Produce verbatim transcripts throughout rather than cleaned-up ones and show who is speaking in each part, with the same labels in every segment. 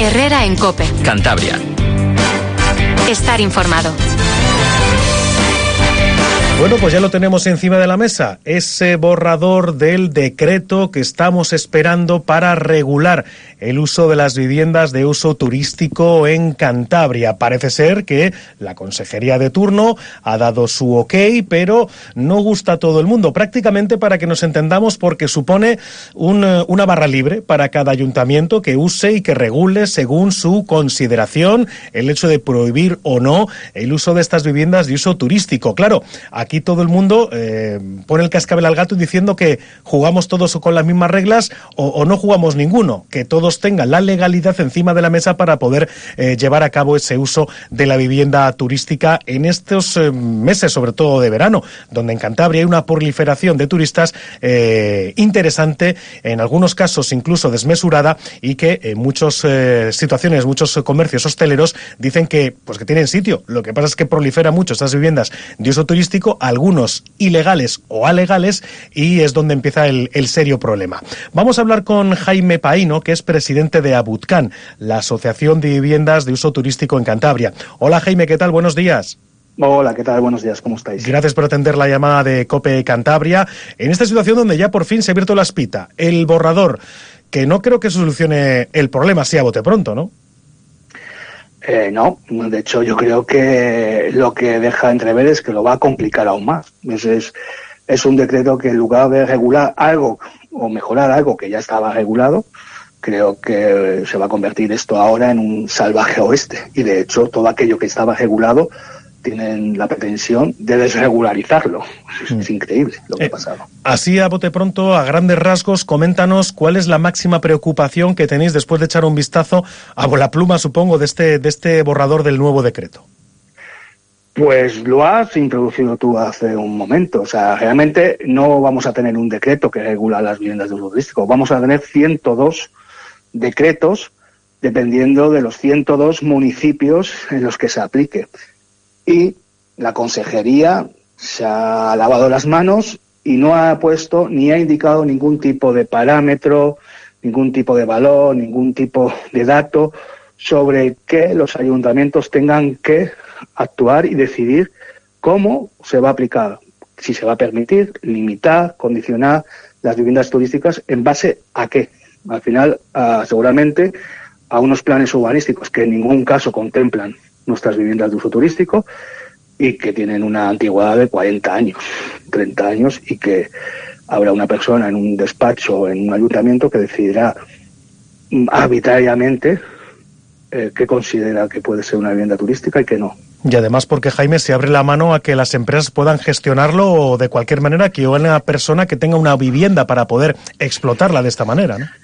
Speaker 1: Herrera en COPE.
Speaker 2: Cantabria.
Speaker 1: Estar informado.
Speaker 3: Bueno, pues ya lo tenemos encima de la mesa, ese borrador del decreto que estamos esperando para regular el uso de las viviendas de uso turístico en Cantabria. Parece ser que la consejería de turno ha dado su ok, pero no gusta a todo el mundo, prácticamente, para que nos entendamos, porque supone un, una barra libre para cada ayuntamiento que use y que regule según su consideración el hecho de prohibir o no el uso de estas viviendas de uso turístico. Claro, aquí todo el mundo eh, pone el cascabel al gato diciendo que jugamos todos con las mismas reglas o, o no jugamos ninguno, que todos tengan la legalidad encima de la mesa para poder eh, llevar a cabo ese uso de la vivienda turística en estos eh, meses, sobre todo de verano, donde en Cantabria hay una proliferación de turistas eh, interesante, en algunos casos incluso desmesurada, y que en muchas eh, situaciones, muchos comercios hosteleros dicen que, pues que tienen sitio. Lo que pasa es que prolifera mucho estas viviendas de uso turístico, algunos ilegales o alegales, y es donde empieza el, el serio problema. Vamos a hablar con Jaime Paíno, que es presidente de ABUTCAN, la Asociación de Viviendas de Uso Turístico en Cantabria. Hola Jaime, ¿qué tal? Buenos días.
Speaker 4: Hola, ¿qué tal? Buenos días, ¿cómo estáis?
Speaker 3: Gracias por atender la llamada de COPE Cantabria. En esta situación donde ya por fin se ha abierto la espita, el borrador, que no creo que solucione el problema así a bote pronto, ¿no?
Speaker 4: Eh, no, de hecho yo creo que lo que deja entrever es que lo va a complicar aún más. Es, es, es un decreto que en lugar de regular algo o mejorar algo que ya estaba regulado, creo que se va a convertir esto ahora en un salvaje oeste. Y de hecho todo aquello que estaba regulado tienen la pretensión de desregularizarlo. Es, es increíble lo que eh, ha pasado.
Speaker 3: Así, a bote pronto, a grandes rasgos, coméntanos cuál es la máxima preocupación que tenéis después de echar un vistazo a la pluma, supongo, de este, de este borrador del nuevo decreto.
Speaker 4: Pues lo has introducido tú hace un momento. O sea, realmente no vamos a tener un decreto que regula las viviendas de uso turístico. Vamos a tener ciento dos decretos dependiendo de los ciento dos municipios en los que se aplique. Y la consejería se ha lavado las manos y no ha puesto ni ha indicado ningún tipo de parámetro, ningún tipo de valor, ningún tipo de dato sobre que los ayuntamientos tengan que actuar y decidir cómo se va a aplicar, si se va a permitir, limitar, condicionar las viviendas turísticas, en base a qué. Al final, uh, seguramente, a unos planes urbanísticos que en ningún caso contemplan nuestras viviendas de uso turístico y que tienen una antigüedad de cuarenta años, treinta años, y que habrá una persona en un despacho, en un ayuntamiento, que decidirá arbitrariamente eh, qué considera que puede ser una vivienda turística y qué no.
Speaker 3: Y además porque, Jaime, se abre la mano a que las empresas puedan gestionarlo de cualquier manera, que haya una persona que tenga una vivienda para poder explotarla de esta manera, ¿no?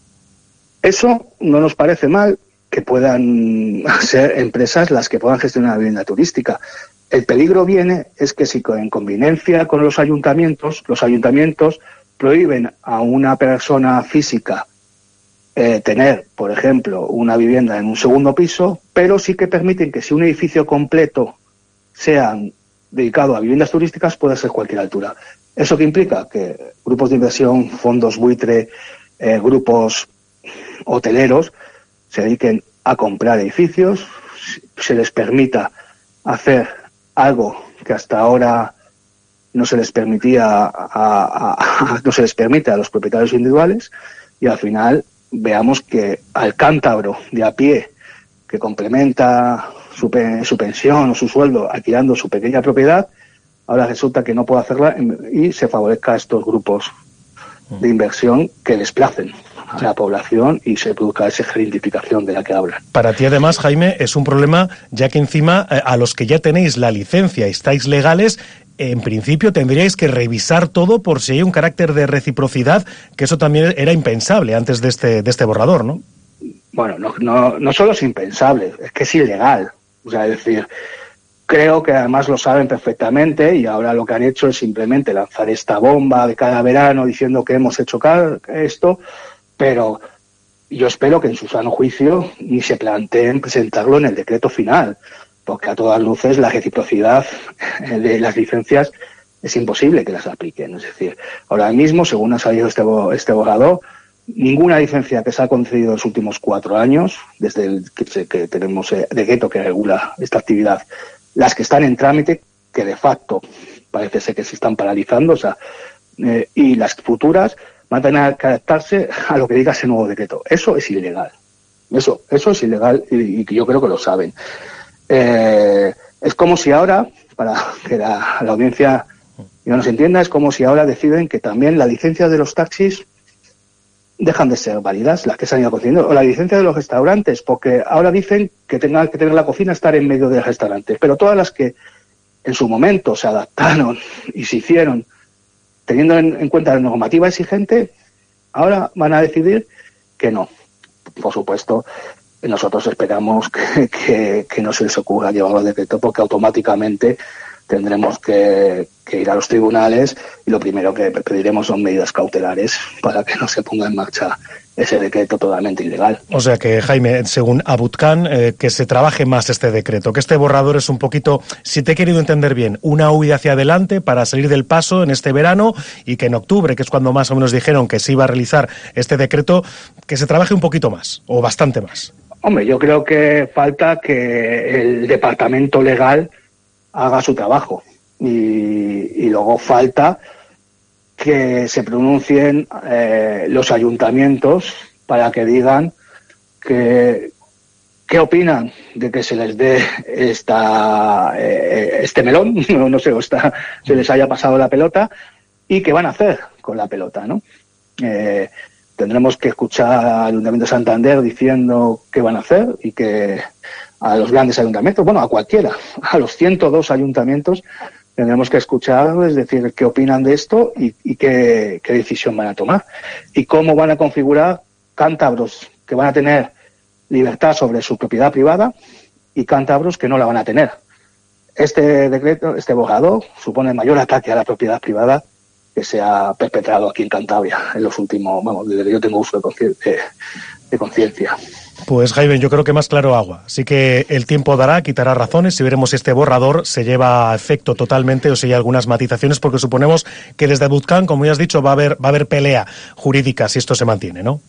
Speaker 4: Eso no nos parece mal, que puedan ser empresas las que puedan gestionar la vivienda turística. El peligro viene es que si en conveniencia con los ayuntamientos, los ayuntamientos prohíben a una persona física eh, tener, por ejemplo, una vivienda en un segundo piso, pero sí que permiten que si un edificio completo sea dedicado a viviendas turísticas, puede ser cualquier altura. ¿Eso qué implica? Que grupos de inversión, fondos buitre, eh, grupos hoteleros se dediquen a comprar edificios, se les permita hacer algo que hasta ahora no se les permitía a, a, a, no se les permite a los propietarios individuales, y al final veamos que al cántabro de a pie que complementa su, pe, su pensión o su sueldo alquilando su pequeña propiedad, ahora resulta que no puede hacerla y se favorezca a estos grupos de inversión que desplacen a la población y se produzca esa gentrificación de la que hablan.
Speaker 3: Para ti, además, Jaime, es un problema, ya que encima eh, a los que ya tenéis la licencia y estáis legales, en principio tendríais que revisar todo por si hay un carácter de reciprocidad, que eso también era impensable antes de este, de este borrador, ¿no?
Speaker 4: Bueno, no, no, no solo es impensable, es que es ilegal. O sea, es decir, creo que además lo saben perfectamente y ahora lo que han hecho es simplemente lanzar esta bomba de cada verano diciendo que hemos hecho esto, pero yo espero que en su sano juicio ni se planteen presentarlo en el decreto final, porque a todas luces la reciprocidad de las licencias es imposible que las apliquen. Es decir, ahora mismo, según ha salido este, este borrador, ninguna licencia que se ha concedido en los últimos cuatro años, desde el que, que tenemos el decreto que regula esta actividad, las que están en trámite, que de facto parece ser que se están paralizando, o sea, eh, y las futuras van a tener que adaptarse a lo que diga ese nuevo decreto. Eso es ilegal. Eso, eso es ilegal y, y yo creo que lo saben. Eh, es como si ahora, para que la, la audiencia no nos entienda, es como si ahora deciden que también las licencias de los taxis dejan de ser válidas, las que se han ido concediendo, o la licencia de los restaurantes, porque ahora dicen que tengan que tener la cocina estar en medio del restaurante, pero todas las que en su momento se adaptaron y se hicieron teniendo en, en cuenta la normativa exigente, ahora van a decidir que no. Por supuesto, nosotros esperamos que, que, que no se les ocurra llevarlo al decreto, porque automáticamente tendremos que, que ir a los tribunales y lo primero que pediremos son medidas cautelares para que no se ponga en marcha ese decreto totalmente ilegal.
Speaker 3: O sea que, Jaime, según Abutkan, eh, que se trabaje más este decreto, que este borrador es un poquito, si te he querido entender bien, una huida hacia adelante para salir del paso en este verano y que en octubre, que es cuando más o menos dijeron que se iba a realizar este decreto, que se trabaje un poquito más o bastante más.
Speaker 4: Hombre, yo creo que falta que el departamento legal haga su trabajo y, y luego falta que se pronuncien eh, los ayuntamientos para que digan que qué opinan de que se les dé esta eh, este melón, no, no sé, o está, se les haya pasado la pelota y qué van a hacer con la pelota, ¿no? Eh, tendremos que escuchar al Ayuntamiento de Santander diciendo qué van a hacer y que a los grandes ayuntamientos, bueno, a cualquiera, a los ciento dos ayuntamientos, tendremos que escuchar, es decir, qué opinan de esto y, y qué, qué decisión van a tomar. Y cómo van a configurar cántabros que van a tener libertad sobre su propiedad privada y cántabros que no la van a tener. Este decreto, este borrador, supone el mayor ataque a la propiedad privada que se ha perpetrado aquí en Cantabria en los últimos, bueno, desde que yo tengo uso de conciencia.
Speaker 3: Pues Jaime, yo creo que más claro agua. Así que el tiempo dará, quitará razones y veremos si este borrador se lleva a efecto totalmente o si hay algunas matizaciones, porque suponemos que desde Abutkan, como ya has dicho, va a haber, va a haber pelea jurídica si esto se mantiene, ¿no?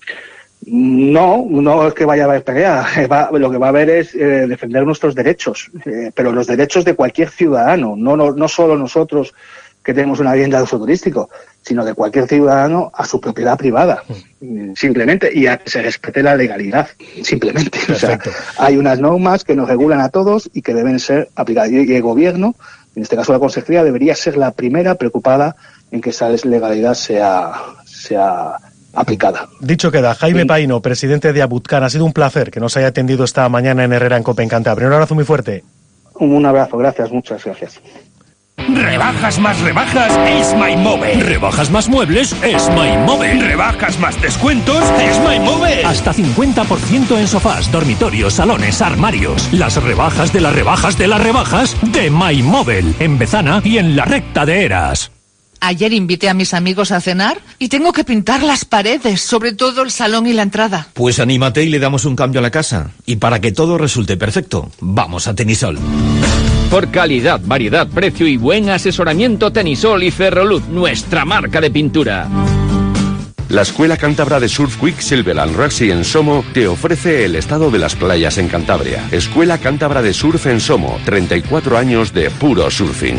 Speaker 4: No, no es que vaya a haber pelea. Va, lo que va a haber es eh, defender nuestros derechos, eh, pero los derechos de cualquier ciudadano, no, no, no solo nosotros que tenemos una vivienda de uso turístico, sino de cualquier ciudadano a su propiedad privada, mm. simplemente, y a que se respete la legalidad, simplemente. O sea, hay unas normas que nos regulan a todos y que deben ser aplicadas. Y el gobierno, en este caso la consejería, debería ser la primera preocupada en que esa legalidad sea, sea aplicada.
Speaker 3: Dicho queda, Jaime sí. Paino, presidente de Abutkan, ha sido un placer que nos haya atendido esta mañana en Herrera en Cope, en Cantabria. Un abrazo muy fuerte.
Speaker 4: Un abrazo, gracias, muchas gracias.
Speaker 2: Rebajas más rebajas es MyMobile. Rebajas más muebles es MyMobile. Rebajas más descuentos es MyMobile.
Speaker 5: Hasta cincuenta por ciento en sofás, dormitorios, salones, armarios. Las rebajas de las rebajas de las rebajas de MyMobile. En Bezana y en la recta de Eras.
Speaker 6: Ayer invité a mis amigos a cenar y tengo que pintar las paredes, sobre todo el salón y la entrada.
Speaker 7: Pues anímate y le damos un cambio a la casa. Y para que todo resulte perfecto, vamos a Tenisol.
Speaker 8: Por calidad, variedad, precio y buen asesoramiento, Tenisol y Ferroluz, nuestra marca de pintura.
Speaker 9: La Escuela Cántabra de Surf Quicksilver and Roxy en Somo te ofrece el estado de las playas en Cantabria. Escuela Cántabra de Surf en Somo, treinta y cuatro años de puro surfing.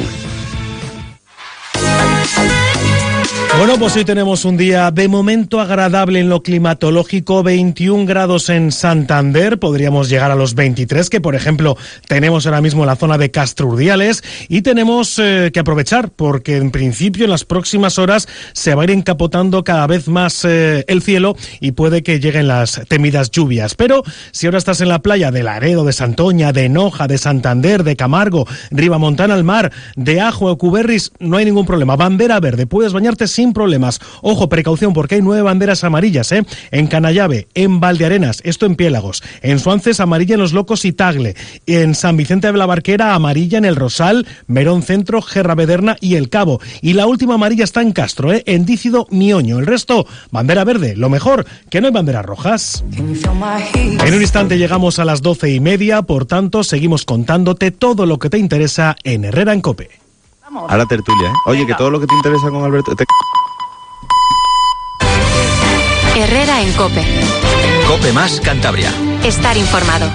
Speaker 3: Bueno, pues hoy tenemos un día de momento agradable en lo climatológico, veintiún grados en Santander, podríamos llegar a los veintitrés, que por ejemplo tenemos ahora mismo en la zona de Castro Urdiales, y tenemos eh, que aprovechar, porque en principio en las próximas horas se va a ir encapotando cada vez más eh, el cielo y puede que lleguen las temidas lluvias. Pero si ahora estás en la playa de Laredo, de Santoña, de Noja, de Santander, de Camargo, Ribamontana al Mar, de Ajo o Cuberris, no hay ningún problema. Bandera verde, puedes bañarte sin Sin problemas. Ojo, precaución, porque hay nueve banderas amarillas, ¿eh? En Canallave, en Valdearenas, esto en Piélagos, en Suances, amarilla en Los Locos y Tagle, en San Vicente de la Barquera, amarilla en El Rosal, Merón Centro, Gerravederna y El Cabo. Y la última amarilla está en Castro, ¿eh? En Dícido, Mioño. El resto, bandera verde. Lo mejor, que no hay banderas rojas. En un instante llegamos a las doce y media, por tanto, seguimos contándote todo lo que te interesa en Herrera en Cope.
Speaker 10: Ahora tertulia, ¿eh? Oye, que todo lo que te interesa con Alberto... Te...
Speaker 1: Herrera en COPE.
Speaker 10: COPE más Cantabria.
Speaker 1: Estar informado.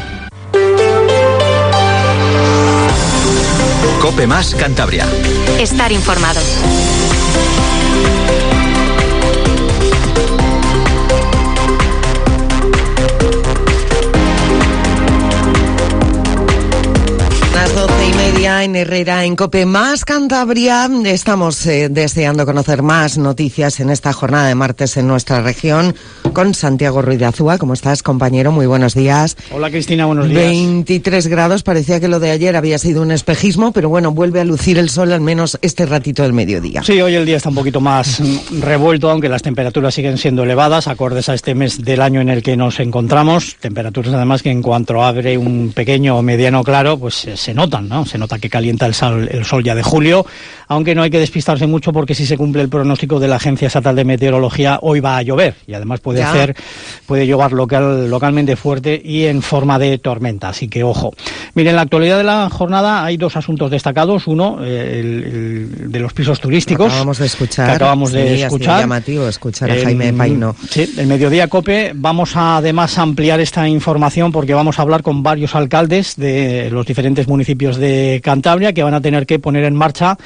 Speaker 10: COPE más Cantabria.
Speaker 1: Estar informado.
Speaker 11: Las doce y media en Herrera, en COPE más Cantabria. Estamos eh, deseando conocer más noticias en esta jornada de martes en nuestra región con Santiago Ruiz de Azúa. ¿Cómo estás, compañero? Muy buenos días.
Speaker 12: Hola, Cristina, buenos días.
Speaker 11: veintitrés grados, parecía que lo de ayer había sido un espejismo, pero bueno, vuelve a lucir el sol al menos este ratito del mediodía.
Speaker 12: Sí, hoy el día está un poquito más revuelto, aunque las temperaturas siguen siendo elevadas, acordes a este mes del año en el que nos encontramos. Temperaturas además que en cuanto abre un pequeño o mediano claro, pues se, se notan, ¿no? Se nota que calienta el sol, el sol ya de julio, aunque no hay que despistarse mucho porque si se cumple el pronóstico de la Agencia Estatal de Meteorología, hoy va a llover y además puede ya. hacer, puede llover local, localmente fuerte y en forma de tormenta, así que ojo. Miren, en la actualidad de la jornada hay dos asuntos destacados. Uno, eh, el, el de los pisos turísticos.
Speaker 11: Acabamos de escuchar.
Speaker 12: Que acabamos
Speaker 11: sí,
Speaker 12: de escuchar.
Speaker 11: Llamativo escuchar a eh, Jaime Paino.
Speaker 12: Sí, el Mediodía COPE. Vamos a además ampliar esta información porque vamos a hablar con varios alcaldes de los diferentes municipios de Cantabria que van a tener que poner en marcha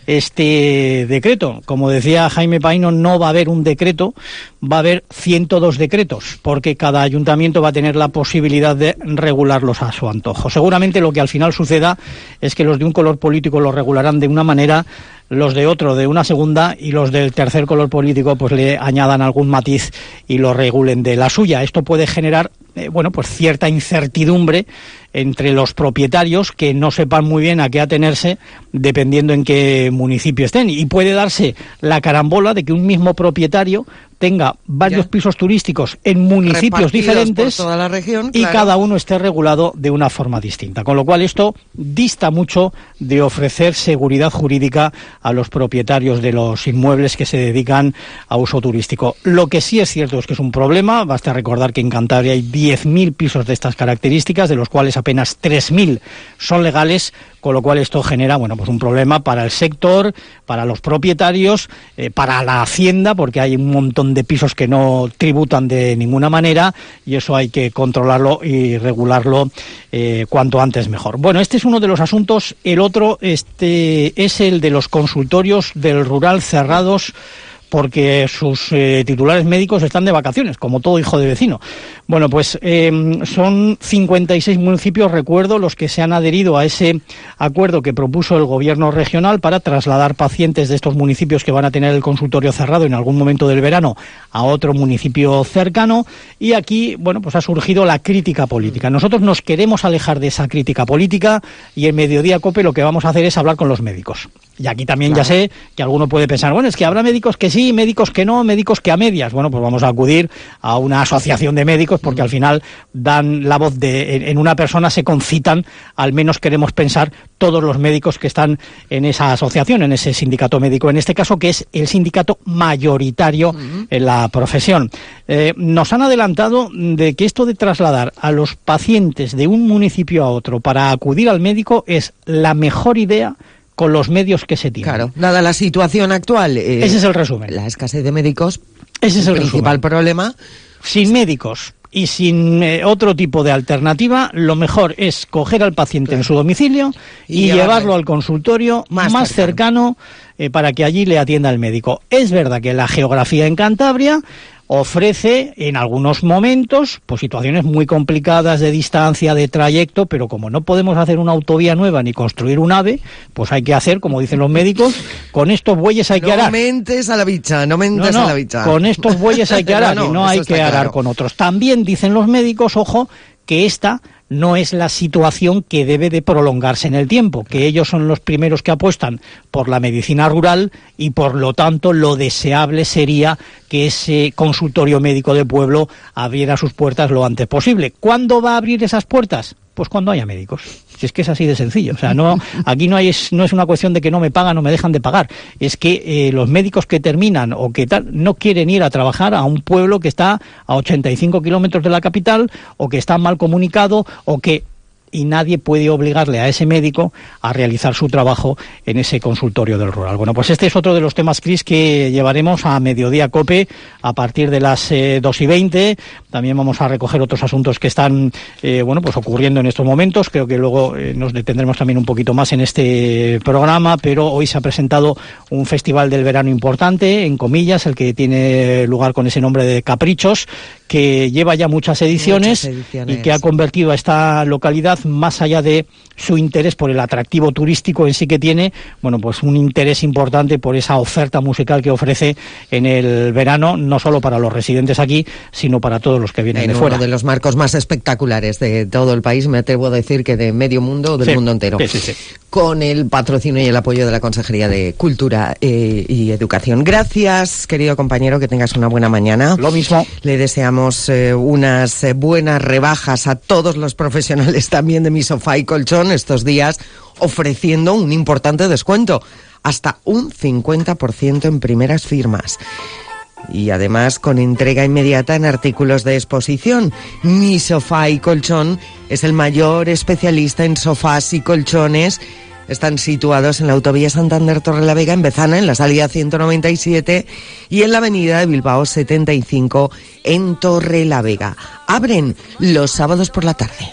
Speaker 12: este decreto. Como decía Jaime Paino, no va a haber un decreto, va a haber ciento dos decretos, porque cada ayuntamiento va a tener la posibilidad de regularlos a su antojo. Seguramente lo que al final suceda es que los de un color político lo regularán de una manera, los de otro de una segunda y los del tercer color político pues le añadan algún matiz y lo regulen de la suya. Esto puede generar eh, bueno, pues cierta incertidumbre entre los propietarios que no sepan muy bien a qué atenerse dependiendo en qué municipio estén, y puede darse la carambola de que un mismo propietario tenga varios ya. pisos turísticos en municipios diferentes
Speaker 11: por toda la región,
Speaker 12: y
Speaker 11: claro.
Speaker 12: cada uno esté regulado de una forma distinta, con lo cual esto dista mucho de ofrecer seguridad jurídica a los propietarios de los inmuebles que se dedican a uso turístico. Lo que sí es cierto es que es un problema. Basta recordar que en Cantabria hay diez mil pisos de estas características, de los cuales apenas tres mil son legales, con lo cual esto genera, bueno, pues un problema para el sector, para los propietarios, eh, para la hacienda, porque hay un montón de pisos que no tributan de ninguna manera y eso hay que controlarlo y regularlo eh, cuanto antes mejor. Bueno, este es uno de los asuntos. El otro este es el de los consultorios del rural cerrados porque sus eh, titulares médicos están de vacaciones, como todo hijo de vecino. Bueno, pues eh, son cincuenta y seis municipios, recuerdo, los que se han adherido a ese acuerdo que propuso el gobierno regional para trasladar pacientes de estos municipios que van a tener el consultorio cerrado en algún momento del verano a otro municipio cercano, y aquí, bueno, pues ha surgido la crítica política. Nosotros nos queremos alejar de esa crítica política y en Mediodía COPE lo que vamos a hacer es hablar con los médicos. Y aquí también claro. ya sé que alguno puede pensar, bueno, es que habrá médicos que sí, médicos que no, médicos que a medias. Bueno, pues vamos a acudir a una asociación de médicos porque al final dan la voz de, en una persona se concitan, al menos queremos pensar, todos los médicos que están en esa asociación, en ese sindicato médico, en este caso, que es el sindicato mayoritario uh-huh. en la profesión. Eh, nos han adelantado de que esto de trasladar a los pacientes de un municipio a otro para acudir al médico es la mejor idea con los medios que se tienen.
Speaker 11: Claro, dada la situación actual. Eh,
Speaker 12: Ese es el resumen.
Speaker 11: La escasez de médicos.
Speaker 12: Ese es el,
Speaker 11: el principal
Speaker 12: resumen.
Speaker 11: problema.
Speaker 12: Sin médicos y sin eh, otro tipo de alternativa, lo mejor es coger al paciente claro. en su domicilio y, y llevarlo al consultorio más, más cercano, cercano eh, para que allí le atienda el médico. Es verdad que la geografía en Cantabria ofrece en algunos momentos pues situaciones muy complicadas de distancia, de trayecto, pero como no podemos hacer una autovía nueva ni construir un AVE, pues hay que hacer, como dicen los médicos, con estos bueyes hay que arar.
Speaker 11: No mentes a la bicha, no mentes
Speaker 12: no, no,
Speaker 11: a la bicha.
Speaker 12: Con estos bueyes hay que arar no, no, y no hay que arar claro. con otros. También dicen los médicos, ojo, que esta no es la situación que debe de prolongarse en el tiempo, que ellos son los primeros que apuestan por la medicina rural y por lo tanto lo deseable sería que ese consultorio médico de pueblo abriera sus puertas lo antes posible. ¿Cuándo va a abrir esas puertas? Pues cuando haya médicos. Si es que es así de sencillo. O sea, no, aquí no hay, no es una cuestión de que no me pagan o me dejan de pagar. Es que eh, los médicos que terminan o que tal no quieren ir a trabajar a un pueblo que está a ochenta y cinco kilómetros de la capital o que está mal comunicado o que y nadie puede obligarle a ese médico a realizar su trabajo en ese consultorio del rural. Bueno, pues este es otro de los temas, Cris, que llevaremos a Mediodía Cope a partir de las eh, dos y veinte. También vamos a recoger otros asuntos que están eh, bueno, pues ocurriendo en estos momentos. Creo que luego eh, nos detendremos también un poquito más en este programa, pero hoy se ha presentado un festival del verano importante, en comillas, el que tiene lugar con ese nombre de Caprichos, que lleva ya muchas ediciones, muchas ediciones y que ha convertido a esta localidad, más allá de su interés por el atractivo turístico en sí que tiene, bueno, pues un interés importante por esa oferta musical que ofrece en el verano, no solo para los residentes aquí, sino para todos los que vienen
Speaker 11: en
Speaker 12: de fuera.
Speaker 11: Uno de los marcos más espectaculares de todo el país, me atrevo a decir que de medio mundo o del
Speaker 12: sí,
Speaker 11: mundo entero.
Speaker 12: Sí, sí, sí.
Speaker 11: Con el patrocinio y el apoyo de la Consejería de Cultura eh, y Educación. Gracias, querido compañero, que tengas una buena mañana.
Speaker 12: Lo mismo.
Speaker 11: Le deseamos eh, unas eh, buenas rebajas a todos los profesionales también de Mi Sofá y Colchón estos días, ofreciendo un importante descuento, hasta un cincuenta por ciento en primeras firmas. Y además con entrega inmediata en artículos de exposición. Mi Sofá y Colchón es el mayor especialista en sofás y colchones. Están situados en la autovía Santander-Torrelavega, en Bezana, en la salida ciento noventa y siete, y en la avenida de Bilbao setenta y cinco, en Torrelavega. Abren los sábados por la tarde.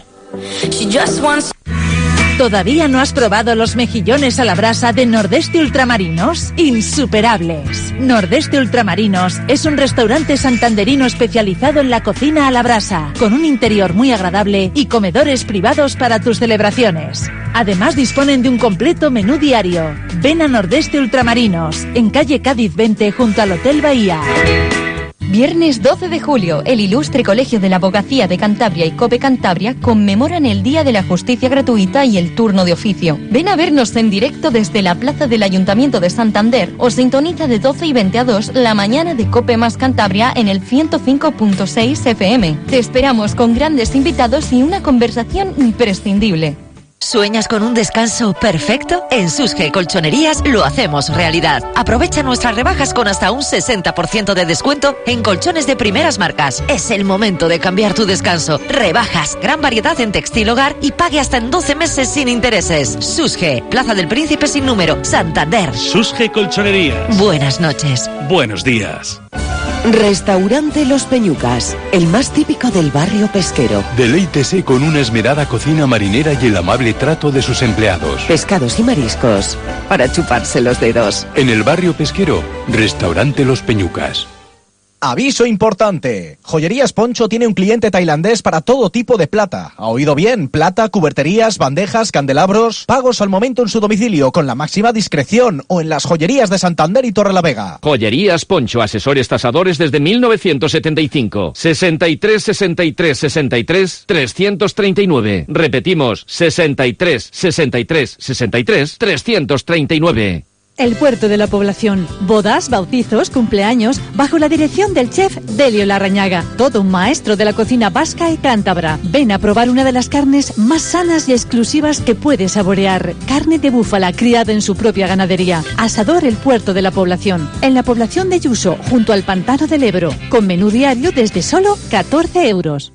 Speaker 13: ¿Todavía no has probado los mejillones a la brasa de Nordeste Ultramarinos? ¡Insuperables! Nordeste Ultramarinos es un restaurante santanderino especializado en la cocina a la brasa, con un interior muy agradable y comedores privados para tus celebraciones. Además disponen de un completo menú diario. Ven a Nordeste Ultramarinos, en calle Cádiz veinte, junto al Hotel Bahía.
Speaker 14: Viernes doce de julio, el Ilustre Colegio de la Abogacía de Cantabria y COPE Cantabria conmemoran el Día de la Justicia Gratuita y el turno de oficio. Ven a vernos en directo desde la plaza del Ayuntamiento de Santander o sintoniza de doce y veinte a dos la mañana de COPE más Cantabria en el ciento cinco punto seis F M. Te esperamos con grandes invitados y una conversación imprescindible.
Speaker 15: ¿Sueñas con un descanso perfecto? En Susge Colchonerías lo hacemos realidad. Aprovecha nuestras rebajas con hasta un sesenta por ciento de descuento en colchones de primeras marcas. Es el momento de cambiar tu descanso. Rebajas, gran variedad en textil hogar y pague hasta en doce meses sin intereses. Susge, Plaza del Príncipe sin número, Santander.
Speaker 2: Susge Colchonerías.
Speaker 15: Buenas noches.
Speaker 2: Buenos días.
Speaker 16: Restaurante Los Peñucas, el más típico del barrio pesquero.
Speaker 17: Deleítese con una esmerada cocina marinera y el amable trato de sus empleados.
Speaker 16: Pescados y mariscos, para chuparse los dedos.
Speaker 17: En el barrio pesquero, Restaurante Los Peñucas.
Speaker 18: Aviso importante. Joyerías Poncho tiene un cliente tailandés para todo tipo de plata. ¿Ha oído bien? Plata, cuberterías, bandejas, candelabros. Pagos al momento en su domicilio con la máxima discreción o en las joyerías de Santander y Torrelavega.
Speaker 8: Joyerías Poncho, asesores tasadores desde mil novecientos setenta y cinco. sesenta y tres, sesenta y tres, sesenta y tres, trescientos treinta y nueve. Repetimos, sesenta y tres, sesenta y tres, sesenta y tres, trescientos treinta y nueve.
Speaker 19: El Puerto de la Población. Bodas, bautizos, cumpleaños, bajo la dirección del chef Delio Larrañaga. Todo un maestro de la cocina vasca y cántabra. Ven a probar una de las carnes más sanas y exclusivas que puedes saborear. Carne de búfala criada en su propia ganadería. Asador El Puerto de la Población. En la población de Yuso, junto al pantano del Ebro. Con menú diario desde solo catorce euros.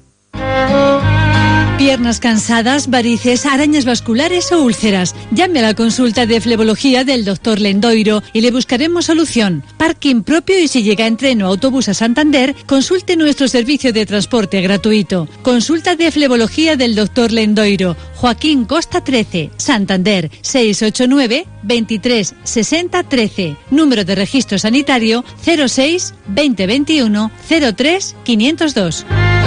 Speaker 19: Piernas cansadas, varices, arañas vasculares o úlceras. Llame a la consulta de flebología del doctor Lendoiro y le buscaremos solución. Parking propio y si llega en tren o autobús a Santander, consulte nuestro servicio de transporte gratuito. Consulta de flebología del doctor Lendoiro. Joaquín Costa trece, Santander, seis ocho nueve, veintitrés, sesenta, trece. Número de registro sanitario cero seis, veinte veintiuno, cero tres, quinientos dos.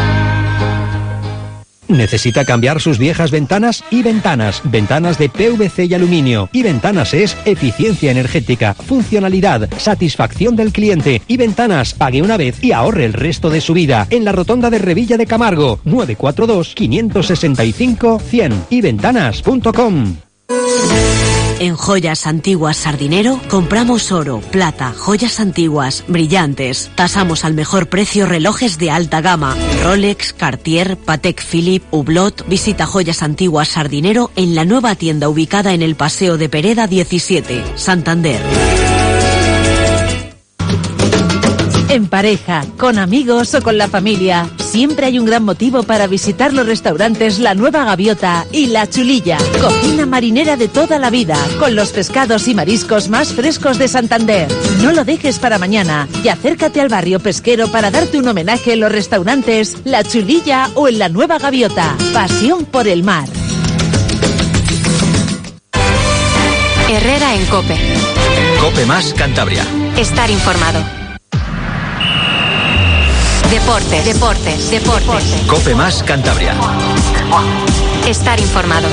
Speaker 20: ¿Necesita cambiar sus viejas ventanas? Y Ventanas, ventanas de P V C y aluminio. Y Ventanas es eficiencia energética, funcionalidad, satisfacción del cliente. Y Ventanas, pague una vez y ahorre el resto de su vida. En la rotonda de Revilla de Camargo, nueve cuatro dos, cinco seis cinco, cien. y ventanas punto com.
Speaker 15: En Joyas Antiguas Sardinero compramos oro, plata, joyas antiguas, brillantes. Tasamos al mejor precio relojes de alta gama. Rolex, Cartier, Patek Philippe, Hublot. Visita Joyas Antiguas Sardinero en la nueva tienda ubicada en el Paseo de Pereda diecisiete, Santander.
Speaker 13: En pareja, con amigos o con la familia, siempre hay un gran motivo para visitar los restaurantes La Nueva Gaviota y La Chulilla. Cocina marinera de toda la vida, con los pescados y mariscos más frescos de Santander. No lo dejes para mañana y acércate al barrio pesquero para darte un homenaje en los restaurantes La Chulilla o en La Nueva Gaviota. Pasión por el mar.
Speaker 1: Herrera en COPE.
Speaker 10: COPE más Cantabria.
Speaker 1: Estar informado. Deportes, deportes, deportes.
Speaker 10: COPE más Cantabria.
Speaker 1: Estar informado.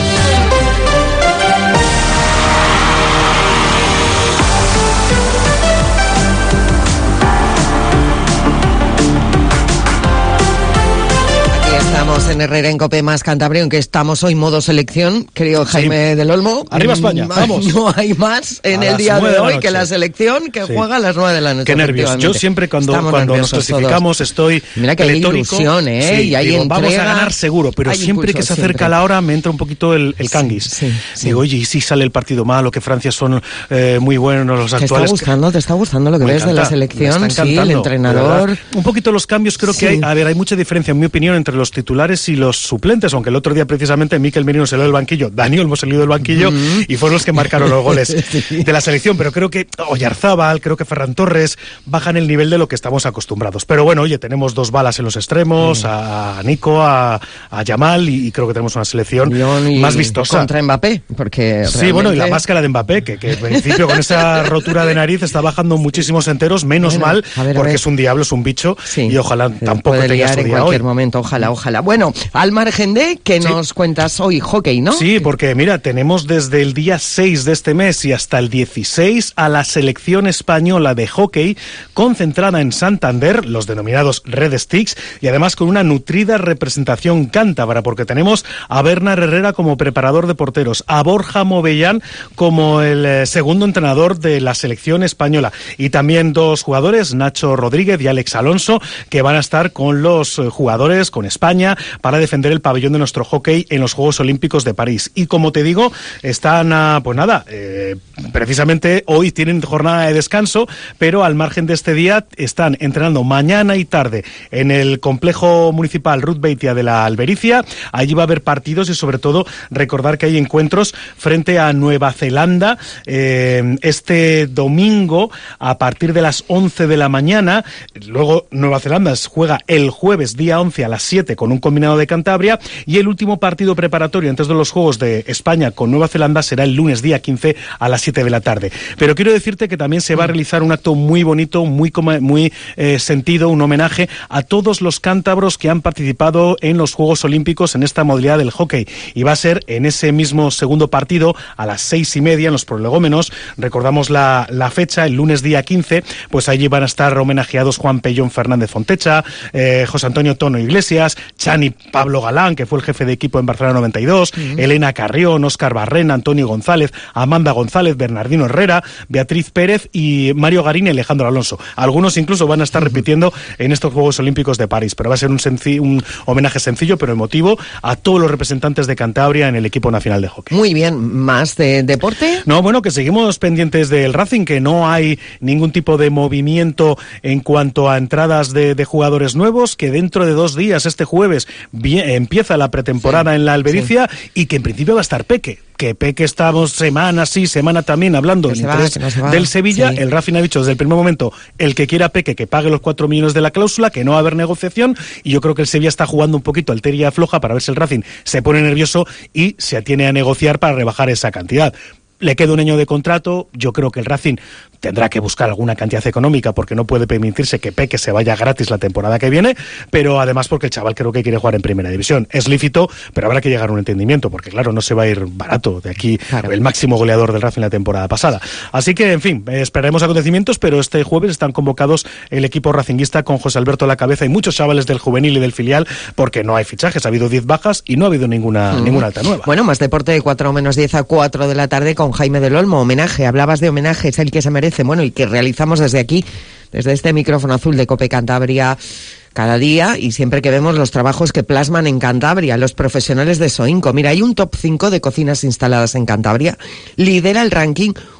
Speaker 11: Estamos en Herrera en COPE más Cantabria, aunque estamos hoy modo selección, creo Jaime sí. del Olmo.
Speaker 3: Arriba España, vamos.
Speaker 11: No hay más en a el día de hoy de que la selección que sí. juega a las nueve de la noche.
Speaker 3: Qué nervios. Yo siempre cuando, cuando nos clasificamos todos. Estoy
Speaker 11: Mira que hay ilusión, ¿eh?
Speaker 3: Sí,
Speaker 11: y hay
Speaker 3: digo,
Speaker 11: entrega,
Speaker 3: vamos a ganar seguro, pero siempre que se acerca siempre. la hora me entra un poquito el, el canguis. Sí, sí, digo, oye, ¿y si sale el partido mal o que Francia son eh, muy buenos los actuales?
Speaker 11: ¿Te está gustando? ¿Te está gustando lo que me ves encanta, de la selección? Sí, el entrenador.
Speaker 3: Un poquito los cambios, creo sí. que hay, a ver, hay mucha diferencia, en mi opinión, entre los titulares y los suplentes, aunque el otro día precisamente Mikel Merino salió del banquillo, Dani Olmo salió del banquillo mm-hmm. y fueron los que marcaron los goles sí. de la selección, pero creo que Oyarzábal, creo que Ferran Torres bajan el nivel de lo que estamos acostumbrados. Pero bueno, oye, tenemos dos balas en los extremos, mm. a Nico, a, a Yamal y, y creo que tenemos una selección más vistosa.
Speaker 11: Contra Mbappé, porque
Speaker 3: sí,
Speaker 11: realmente...
Speaker 3: bueno, y la máscara de Mbappé, que, que en principio con esa rotura de nariz está bajando muchísimos enteros, menos bueno, mal, a ver, a porque ver. es un diablo, es un bicho sí. y ojalá Se tampoco tenga su día
Speaker 11: en cualquier
Speaker 3: hoy.
Speaker 11: momento, ojalá, ojalá. Bueno, al margen de que nos sí. cuentas hoy hockey, ¿no?
Speaker 3: Sí, porque mira, tenemos desde el día seis de este mes y hasta el dieciséis a la selección española de hockey concentrada en Santander, los denominados Red Sticks, y además con una nutrida representación cántabra, porque tenemos a Bernard Herrera como preparador de porteros, a Borja Movellán como el eh, segundo entrenador de la selección española, y también dos jugadores, Nacho Rodríguez y Alex Alonso, que van a estar con los eh, jugadores, con España, para defender el pabellón de nuestro hockey en los Juegos Olímpicos de París. Y como te digo, están, a, pues nada, eh, precisamente hoy tienen jornada de descanso, pero al margen de este día están entrenando mañana y tarde en el complejo municipal Ruth Beitia de la Albericia. Allí va a haber partidos y sobre todo recordar que hay encuentros frente a Nueva Zelanda eh, este domingo a partir de las once de la mañana. Luego Nueva Zelanda juega el jueves día once a las siete con un combinado de Cantabria, y el último partido preparatorio antes de los Juegos de España con Nueva Zelanda será el lunes día quince a las siete de la tarde. Pero quiero decirte que también se va a realizar un acto muy bonito, muy, muy eh, sentido, un homenaje a todos los cántabros que han participado en los Juegos Olímpicos en esta modalidad del hockey, y va a ser en ese mismo segundo partido a las seis y media en los prolegómenos. Recordamos la, la fecha, el lunes día quince, pues allí van a estar homenajeados Juan Pellón Fernández Fontecha, eh, José Antonio Tono Iglesias, Chani Pablo Galán, que fue el jefe de equipo en Barcelona noventa y dos, uh-huh. Elena Carrión, Óscar Barrena, Antonio González, Amanda González, Bernardino Herrera, Beatriz Pérez y Mario Garín y Alejandro Alonso. Algunos incluso van a estar uh-huh. repitiendo en estos Juegos Olímpicos de París, pero va a ser un, senci- un homenaje sencillo pero emotivo a todos los representantes de Cantabria en el equipo nacional de hockey.
Speaker 11: Muy bien, ¿más de deporte?
Speaker 3: No, bueno, que seguimos pendientes del Racing, que no hay ningún tipo de movimiento en cuanto a entradas de, de jugadores nuevos, que dentro de dos días, este jueves, bien, empieza la pretemporada sí, en la Albericia sí. y que en principio va a estar Peque. Que Peque estamos semana sí, semana también hablando en interés no se del Sevilla. Sí. El Racing ha dicho desde el primer momento, el que quiera Peque que pague los cuatro millones de la cláusula, que no va a haber negociación, y yo creo que el Sevilla está jugando un poquito al teria floja para ver si el Racing se pone nervioso y se atiene a negociar para rebajar esa cantidad. Le queda un año de contrato, yo creo que el Racing tendrá que buscar alguna cantidad económica porque no puede permitirse que Peque se vaya gratis la temporada que viene, pero además porque el chaval creo que quiere jugar en primera división. Es lícito, pero habrá que llegar a un entendimiento porque claro, no se va a ir barato de aquí claro. el máximo goleador del Racing la temporada pasada. Así que, en fin, esperaremos acontecimientos, pero este jueves están convocados el equipo racinguista con José Alberto a la cabeza y muchos chavales del juvenil y del filial porque no hay fichajes, ha habido diez bajas y no ha habido ninguna, mm. ninguna alta nueva.
Speaker 11: Bueno, más deporte de cuatro menos diez a cuatro de la tarde con Jaime del Olmo. Homenaje, hablabas de homenaje, es el que se merece, bueno, y que realizamos desde aquí, desde este micrófono azul de COPE Cantabria cada día y siempre que vemos los trabajos que plasman en Cantabria los profesionales de Soinco. Mira, hay un top cinco de cocinas instaladas en Cantabria, lidera el ranking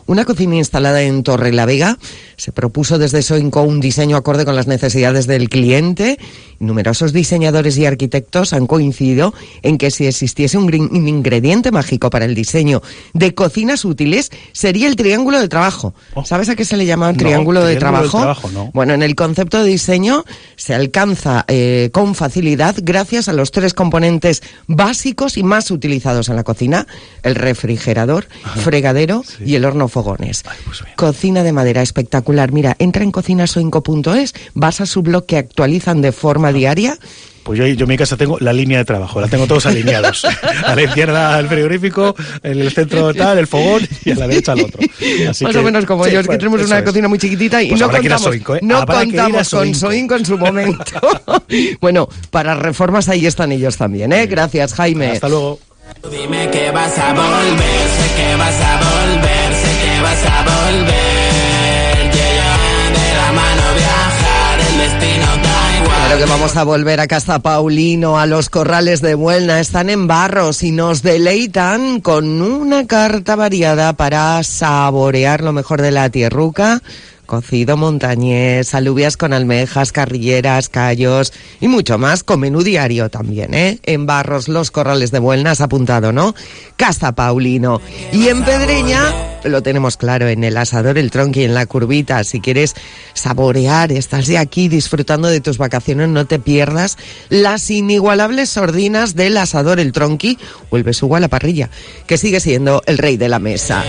Speaker 11: una cocina instalada en Torrelavega. Se propuso desde Soinco un diseño acorde con las necesidades del cliente. Numerosos diseñadores y arquitectos han coincidido en que si existiese un, un ingrediente mágico para el diseño de cocinas útiles, sería el triángulo de trabajo. Oh. ¿Sabes a qué se le llama triángulo,
Speaker 3: no,
Speaker 11: de
Speaker 3: triángulo
Speaker 11: trabajo?
Speaker 3: De trabajo no.
Speaker 11: Bueno, en el concepto de diseño se alcanza eh, con facilidad gracias a los tres componentes básicos y más utilizados en la cocina: el refrigerador, Ajá. fregadero sí. y el horno fogones. Ay, pues cocina de madera espectacular. Mira, entra en cocinasoinco punto es, vas a su blog que actualizan de forma diaria.
Speaker 3: Pues yo, yo en mi casa tengo la línea de trabajo, la tengo todos alineados. A la izquierda el frigorífico, en el centro tal, el fogón, y a la derecha el otro. Así
Speaker 11: Más
Speaker 3: que,
Speaker 11: o menos como
Speaker 3: sí,
Speaker 11: yo, es
Speaker 3: bueno,
Speaker 11: que tenemos una es. cocina muy chiquitita y pues no contamos, Soinco, ¿eh? no contamos con Soinco en su momento. Bueno, para reformas ahí están ellos también, ¿eh? Gracias, Jaime.
Speaker 3: Hasta luego.
Speaker 21: Dime que vas a volver, sé que vas a volver, sé que vas a volver. Yeah, de la mano viajar, el destino da igual.
Speaker 11: Claro que vamos a volver a Casa Paulino, a los corrales de Buelna. Están en Barros y nos deleitan con una carta variada para saborear lo mejor de la tierruca. Cocido montañés, alubias con almejas, carrilleras, callos y mucho más, con menú diario también, ¿eh? En Barros, los corrales de Buelna, has apuntado, ¿no? Casa Paulino. Y en Pedreña, lo tenemos claro, en el Asador El Tronqui, en la Curvita. Si quieres saborear, estás de aquí disfrutando de tus vacaciones, no te pierdas las inigualables sordinas del Asador El Tronqui o el besugo a la parrilla, que sigue siendo el rey de la mesa.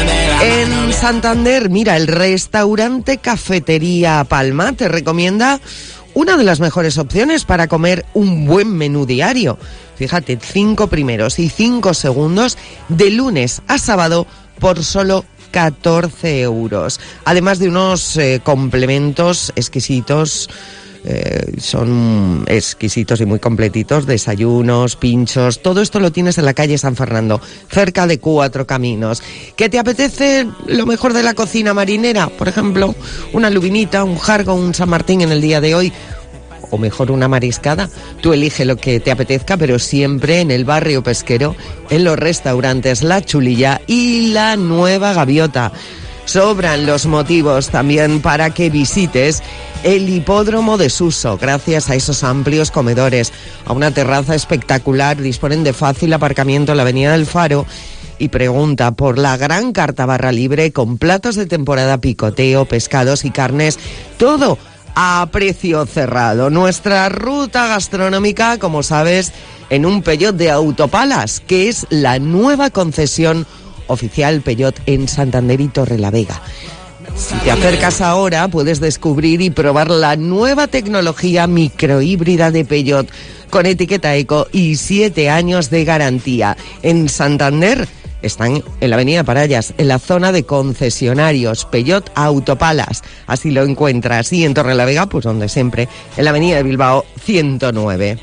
Speaker 11: En Santander, mira, el restaurante Cafetería Palma te recomienda una de las mejores opciones para comer un buen menú diario. Fíjate, cinco primeros y cinco segundos de lunes a sábado por solo catorce euros. Además de unos eh, complementos exquisitos. Eh, son exquisitos y muy completitos, desayunos, pinchos, todo esto lo tienes en la calle San Fernando, cerca de Cuatro Caminos. ¿Qué te apetece lo mejor de la cocina marinera? Por ejemplo, una lubinita, un jargo, un San Martín en el día de hoy, o mejor una mariscada. Tú elige lo que te apetezca, pero siempre en el barrio pesquero, en los restaurantes La Chulilla y La Nueva Gaviota. Sobran los motivos también para que visites el hipódromo de Suso. Gracias a esos amplios comedores, a una terraza espectacular, disponen de fácil aparcamiento en la avenida del Faro. Y pregunta por la gran carta barra libre con platos de temporada, picoteo, pescados y carnes, todo a precio cerrado. Nuestra ruta gastronómica, como sabes, en un Peugeot de Autopalas, que es la nueva concesión oficial Peugeot en Santander y Torrelavega. Si te acercas ahora, puedes descubrir y probar la nueva tecnología microhíbrida de Peugeot con etiqueta eco y siete años de garantía. En Santander están en la avenida Parallas, en la zona de concesionarios Peugeot Autopalas. Así lo encuentras. Y en Torrelavega, pues donde siempre, en la avenida de Bilbao ciento nueve.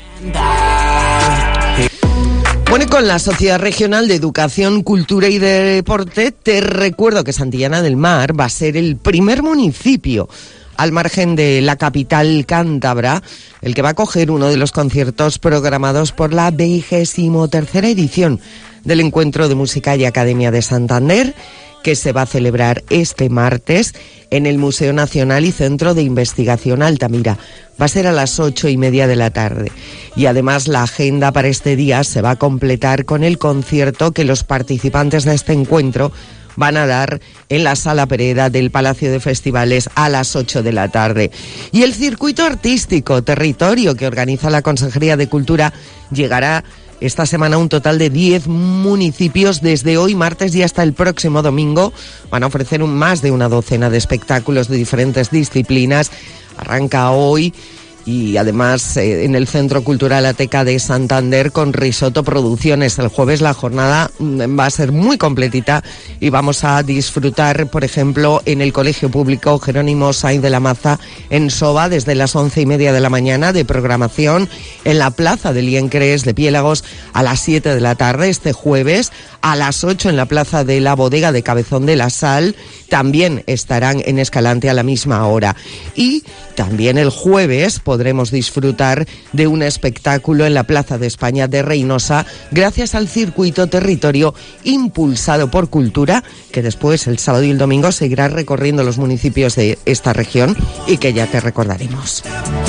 Speaker 11: Bueno, y con la Sociedad Regional de Educación, Cultura y Deporte, te recuerdo que Santillana del Mar va a ser el primer municipio al margen de la capital cántabra, el que va a acoger uno de los conciertos programados por la vigésimo tercera edición del Encuentro de Música y Academia de Santander, que se va a celebrar este martes en el Museo Nacional y Centro de Investigación Altamira. Va a ser a las ocho y media de la tarde. Y además la agenda para este día se va a completar con el concierto que los participantes de este encuentro van a dar en la Sala Pereda del Palacio de Festivales a las ocho de la tarde. Y el circuito artístico territorio que organiza la Consejería de Cultura llegará esta semana a un total de diez municipios. Desde hoy martes y hasta el próximo domingo van a ofrecer un, más de una docena de espectáculos de diferentes disciplinas. Arranca hoy y además eh, en el Centro Cultural Ateca de Santander con Risotto Producciones. El jueves la jornada va a ser muy completita y vamos a disfrutar, por ejemplo, en el Colegio Público Jerónimo Sainz de la Maza en Soba desde las once y media de la mañana de programación, en la Plaza de Liencres de Piélagos a las siete de la tarde este jueves, a las ocho en la Plaza de la Bodega de Cabezón de la Sal, también estarán en Escalante a la misma hora. Y también el jueves podremos disfrutar de un espectáculo en la Plaza de España de Reynosa gracias al circuito territorio impulsado por Cultura, que después el sábado y el domingo seguirá recorriendo los municipios de esta región y que ya te recordaremos.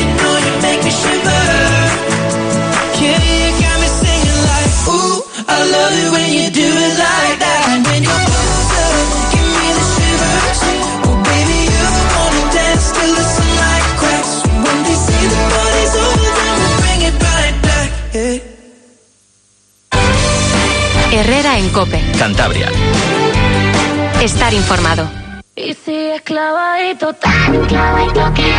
Speaker 1: Herrera en COPE.
Speaker 10: Cantabria.
Speaker 1: Estar informado.
Speaker 4: Y si es clavadito, tan clavadito que...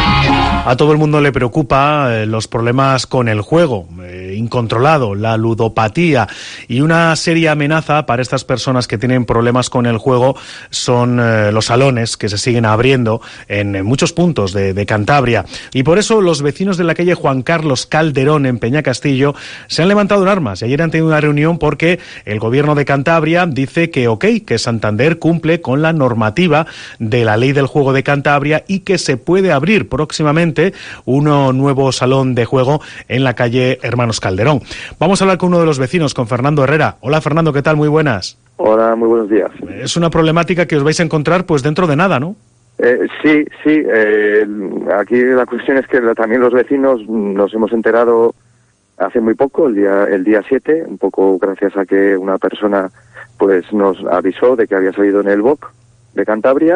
Speaker 3: A todo el mundo le preocupa eh, los problemas con el juego eh, incontrolado, la ludopatía, y una seria amenaza para estas personas que tienen problemas con el juego son eh, los salones que se siguen abriendo en, en muchos puntos de, de Cantabria. Y por eso los vecinos de la calle Juan Carlos Calderón en Peñacastillo se han levantado en armas y ayer han tenido una reunión porque el gobierno de Cantabria dice que ok, que Santander cumple con la normativa de la ley del juego de Cantabria y que se puede abrir próximamente un nuevo salón de juego en la calle Hermanos Calderón. Vamos a hablar con uno de los vecinos, con Fernando Herrera. Hola Fernando, ¿qué tal? Muy buenas.
Speaker 22: Hola, muy buenos días.
Speaker 3: Es una problemática que os vais a encontrar pues dentro de nada, ¿no?
Speaker 22: Eh, sí, sí. Eh, aquí la cuestión es que también los vecinos nos hemos enterado hace muy poco, el día el día siete, un poco gracias a que una persona pues nos avisó de que había salido en el B O C de Cantabria.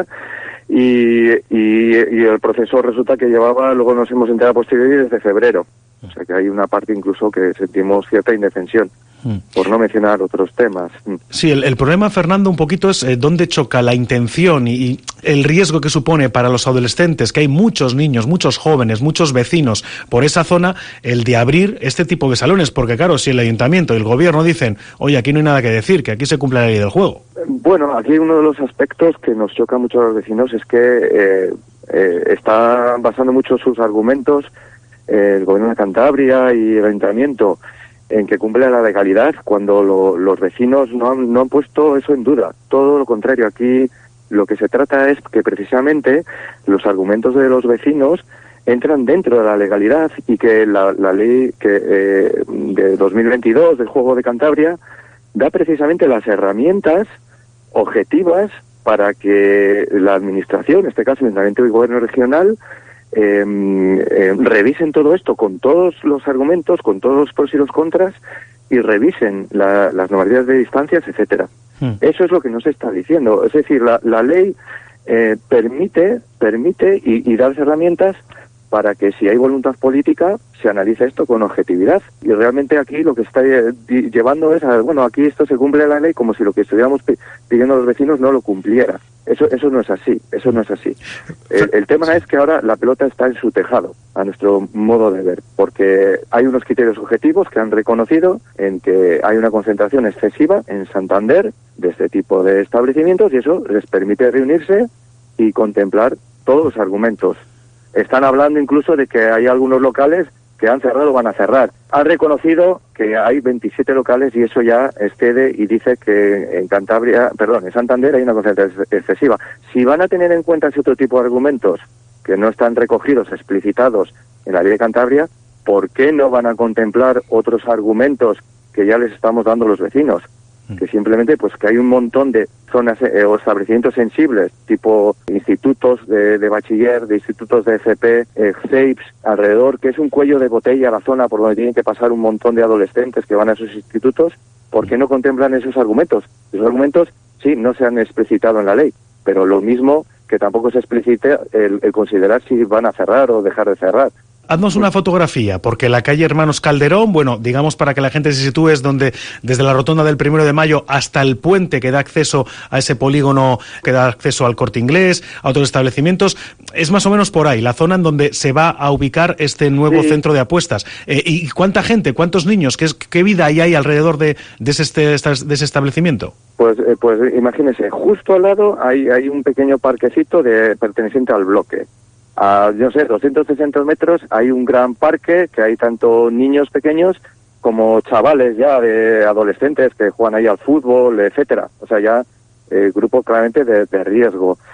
Speaker 22: Y, y, y el proceso resulta que llevaba, luego nos hemos enterado posteriormente desde febrero. O sea que hay una parte incluso que sentimos cierta indefensión, por no mencionar otros temas.
Speaker 3: Sí, el, el problema, Fernando, un poquito es eh, dónde choca la intención y, y el riesgo que supone para los adolescentes, que hay muchos niños, muchos jóvenes, muchos vecinos por esa zona, el de abrir este tipo de salones, porque claro, si el ayuntamiento y el gobierno dicen, oye, aquí no hay nada que decir, que aquí se cumple la ley del juego.
Speaker 22: Bueno, aquí uno de los aspectos que nos choca mucho a los vecinos es que eh, eh, está basando mucho sus argumentos eh, el gobierno de Cantabria y el ayuntamiento en que cumple la legalidad, cuando lo, los vecinos no han, no han puesto eso en duda. Todo lo contrario, aquí lo que se trata es que precisamente los argumentos de los vecinos entran dentro de la legalidad y que la, la ley que eh, de dos mil veintidós del juego de Cantabria da precisamente las herramientas objetivas para que la administración, en este caso el Ayuntamiento y el Gobierno regional, eh, eh, revisen todo esto con todos los argumentos, con todos los pros y los contras, y revisen la, las normativas de distancias, etcétera. Hmm. Eso es lo que nos está diciendo. Es decir, la, la ley eh, permite, permite y, y da las herramientas para que si hay voluntad política se analice esto con objetividad. Y realmente aquí lo que está llevando es a, bueno, aquí esto se cumple la ley como si lo que estuviéramos pidiendo a los vecinos no lo cumpliera. Eso eso no es así, eso no es así. El, el tema es que ahora la pelota está en su tejado, a nuestro modo de ver, porque hay unos criterios objetivos que han reconocido en que hay una concentración excesiva en Santander de este tipo de establecimientos y eso les permite reunirse y contemplar todos los argumentos. Están hablando incluso de que hay algunos locales que han cerrado o van a cerrar. Han reconocido que hay veintisiete locales y eso ya excede y dice que en Cantabria, perdón, en Santander hay una concentración excesiva. Si van a tener en cuenta ese otro tipo de argumentos que no están recogidos, explicitados en la ley de Cantabria, ¿por qué no van a contemplar otros argumentos que ya les estamos dando a los vecinos? Que simplemente pues que hay un montón de zonas eh, o establecimientos sensibles, tipo institutos de, de bachiller, de institutos de F P, eh, C E I P S, alrededor, que es un cuello de botella la zona por donde tienen que pasar un montón de adolescentes que van a esos institutos. ¿Por qué no contemplan esos argumentos? Esos argumentos, sí, no se han explicitado en la ley, pero lo mismo que tampoco se explicite el, el considerar si van a cerrar o dejar de cerrar.
Speaker 3: Haznos una fotografía, porque la calle Hermanos Calderón, bueno, digamos para que la gente se sitúe, es donde desde la rotonda del primero de mayo hasta el puente que da acceso a ese polígono, que da acceso al Corte Inglés, a otros establecimientos, es más o menos por ahí, la zona en donde se va a ubicar este nuevo sí. centro de apuestas. Eh, ¿Y cuánta gente, cuántos niños, qué, qué vida hay ahí alrededor de, de, ese, de ese establecimiento?
Speaker 22: Pues, eh, pues imagínense, justo al lado hay, hay un pequeño parquecito de, perteneciente al bloque. A, no sé, doscientos sesenta metros hay un gran parque que hay tanto niños pequeños como chavales ya de adolescentes que juegan ahí al fútbol, etcétera. O sea, ya eh, grupo claramente de, de riesgo.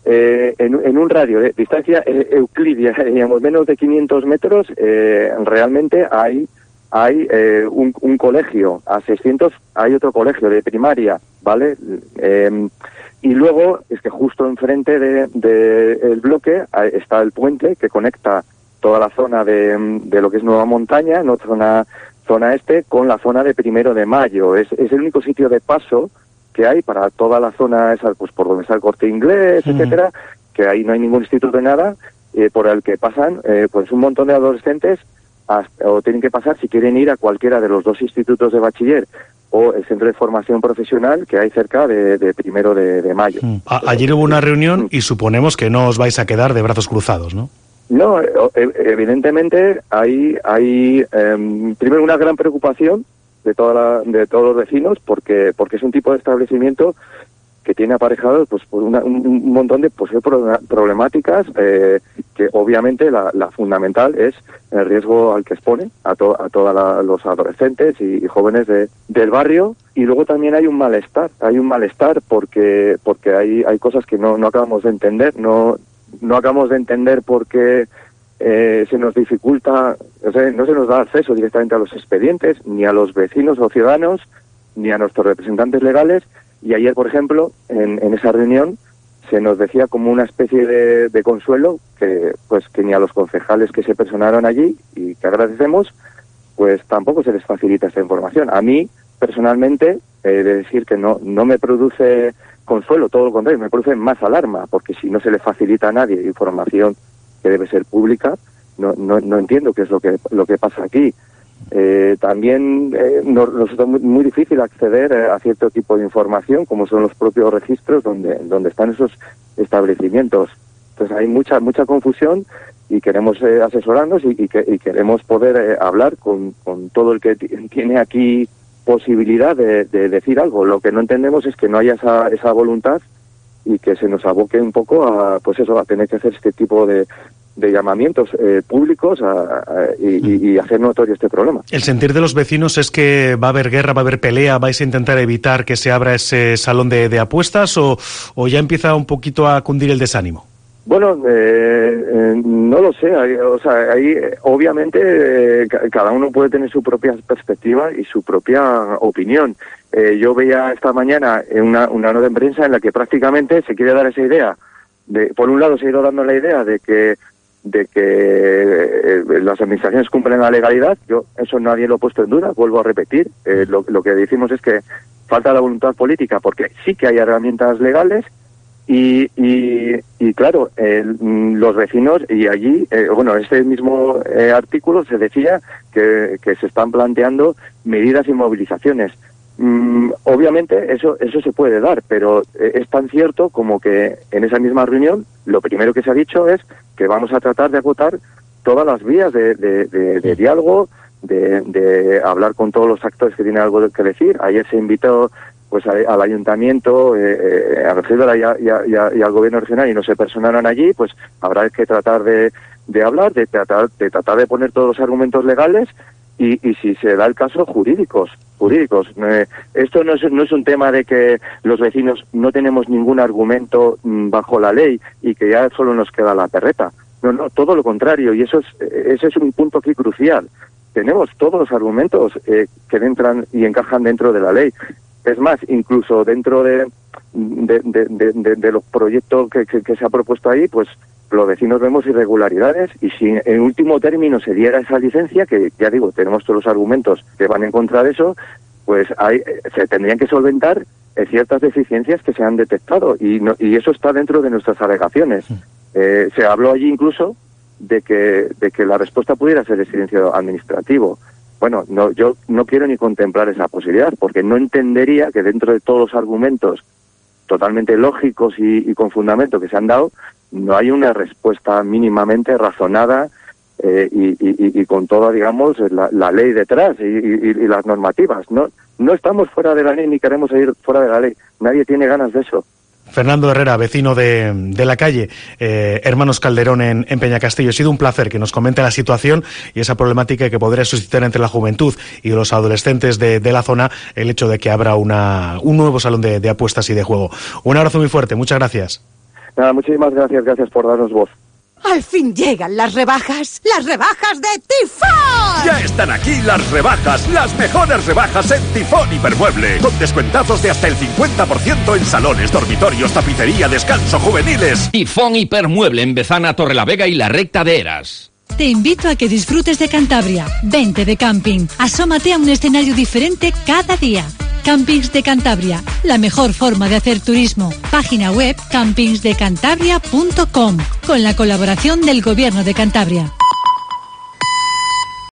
Speaker 22: eh, en, en un radio de distancia eh, euclidia, digamos, menos de quinientos metros, eh, realmente hay hay eh, un, un colegio, a seiscientos hay otro colegio de primaria, ¿vale? Eh, y luego es que justo enfrente de, de el bloque está el puente que conecta toda la zona de, de lo que es Nueva Montaña, no zona zona este, con la zona de Primero de Mayo. Es, es el único sitio de paso que hay para toda la zona esa, pues por donde está el Corte Inglés, uh-huh. etcétera, que ahí no hay ningún instituto de nada, eh, por el que pasan eh, pues un montón de adolescentes hasta, o tienen que pasar si quieren ir a cualquiera de los dos institutos de bachiller o el centro de formación profesional que hay cerca de, de Primero de, de Mayo.
Speaker 3: Uh-huh. A- ayer hubo una reunión y suponemos que no os vais a quedar de brazos cruzados, ¿no?
Speaker 22: No, evidentemente hay, hay eh, primero una gran preocupación de toda la, de todos los vecinos porque porque es un tipo de establecimiento que tiene aparejado pues por una, un, un montón de pues, problemáticas eh, que obviamente la, la fundamental es el riesgo al que expone a, to, a todos los adolescentes y, y jóvenes de, del barrio. Y luego también hay un malestar, hay un malestar porque porque hay hay cosas que no, no acabamos de entender, no no acabamos de entender por qué eh, se nos dificulta, o sea, no se nos da acceso directamente a los expedientes, ni a los vecinos o ciudadanos, ni a nuestros representantes legales. Y ayer, por ejemplo, en, en esa reunión se nos decía como una especie de, de consuelo que pues que ni a los concejales que se personaron allí, y que agradecemos, pues tampoco se les facilita esta información. A mí, personalmente, he de decir que no, no me produce consuelo, todo lo contrario, me produce más alarma, porque si no se le facilita a nadie información que debe ser pública, no no, no entiendo qué es lo que lo que pasa aquí. Eh, también eh, nos resulta muy, muy difícil acceder eh, a cierto tipo de información, como son los propios registros donde donde están esos establecimientos. Entonces hay mucha mucha confusión y queremos eh, asesorarnos y, y, que, y queremos poder eh, hablar con, con todo el que t- tiene aquí posibilidad de, de decir algo. Lo que no entendemos es que no haya esa, esa voluntad y que se nos aboque un poco a, pues eso, a tener que hacer este tipo de, de llamamientos eh, públicos a, a, y, y hacer notorio este problema.
Speaker 3: El sentir de los vecinos es que va a haber guerra, va a haber pelea, vais a intentar evitar que se abra ese salón de, de apuestas o, o ya empieza un poquito a cundir el desánimo.
Speaker 22: Bueno, eh, eh, no lo sé. Hay, o sea, ahí obviamente eh, cada uno puede tener su propia perspectiva y su propia opinión. Eh, yo veía esta mañana una, una nota de prensa en la que prácticamente se quiere dar esa idea. De, por un lado se ha ido dando la idea de que de que eh, las administraciones cumplen la legalidad. Yo eso nadie lo he puesto en duda. Vuelvo a repetir. Eh, lo, lo que decimos es que falta la voluntad política porque sí que hay herramientas legales. Y, y, y claro, eh, los vecinos, y allí, eh, bueno, este mismo eh, artículo se decía que, que se están planteando medidas y movilizaciones. Mm, obviamente eso eso se puede dar, pero eh, es tan cierto como que en esa misma reunión lo primero que se ha dicho es que vamos a tratar de agotar todas las vías de, de, de, de diálogo, de, de hablar con todos los actores que tienen algo que decir. Ayer se invitó pues al ayuntamiento, eh, eh, a Regidora y, a, y, a, y al gobierno regional y no se personaron allí, pues habrá que tratar de, de hablar, de tratar, de tratar de poner todos los argumentos legales y, y si se da el caso, jurídicos, jurídicos. Eh, esto no es, no es un tema de que los vecinos no tenemos ningún argumento mm, bajo la ley y que ya solo nos queda la perreta. No, no, todo lo contrario, y eso es, ese es un punto aquí crucial. Tenemos todos los argumentos eh, que entran y encajan dentro de la ley. Es más, incluso dentro de, de, de, de, de, de los proyectos que, que, que se ha propuesto ahí, pues los vecinos vemos irregularidades y si en último término se diera esa licencia, que ya digo, tenemos todos los argumentos que van en contra de eso, pues hay, se tendrían que solventar ciertas deficiencias que se han detectado y, no, y eso está dentro de nuestras alegaciones. Eh, se habló allí incluso de que, de que la respuesta pudiera ser el silencio administrativo. Bueno, no, yo no quiero ni contemplar esa posibilidad, porque no entendería que dentro de todos los argumentos totalmente lógicos y, y con fundamento que se han dado, no hay una respuesta mínimamente razonada eh, y, y, y con toda, digamos, la, la ley detrás y, y, y las normativas. No, no estamos fuera de la ley ni queremos ir fuera de la ley. Nadie tiene ganas de eso.
Speaker 3: Fernando Herrera, vecino de, de la calle eh, Hermanos Calderón en, en Peñacastillo. Ha sido un placer que nos comente la situación y esa problemática que podría suscitar entre la juventud y los adolescentes de, de la zona el hecho de que abra una, un nuevo salón de, de apuestas y de juego. Un abrazo muy fuerte, muchas gracias.
Speaker 22: Nada, muchísimas gracias, gracias por darnos voz.
Speaker 5: Al fin llegan las rebajas, las rebajas de Tifón.
Speaker 6: Ya están aquí las rebajas, las mejores rebajas en Tifón Hipermueble, con descuentazos de hasta el cincuenta por ciento en salones, dormitorios, tapicería, descanso, juveniles.
Speaker 8: Tifón Hipermueble en Bezana, Torrelavega y la Recta de Eras.
Speaker 19: Te invito a que disfrutes de Cantabria. Vente de camping. Asómate a un escenario diferente cada día. Campings de Cantabria, la mejor forma de hacer turismo. Página web campings de cantabria punto com, con la colaboración del Gobierno de Cantabria.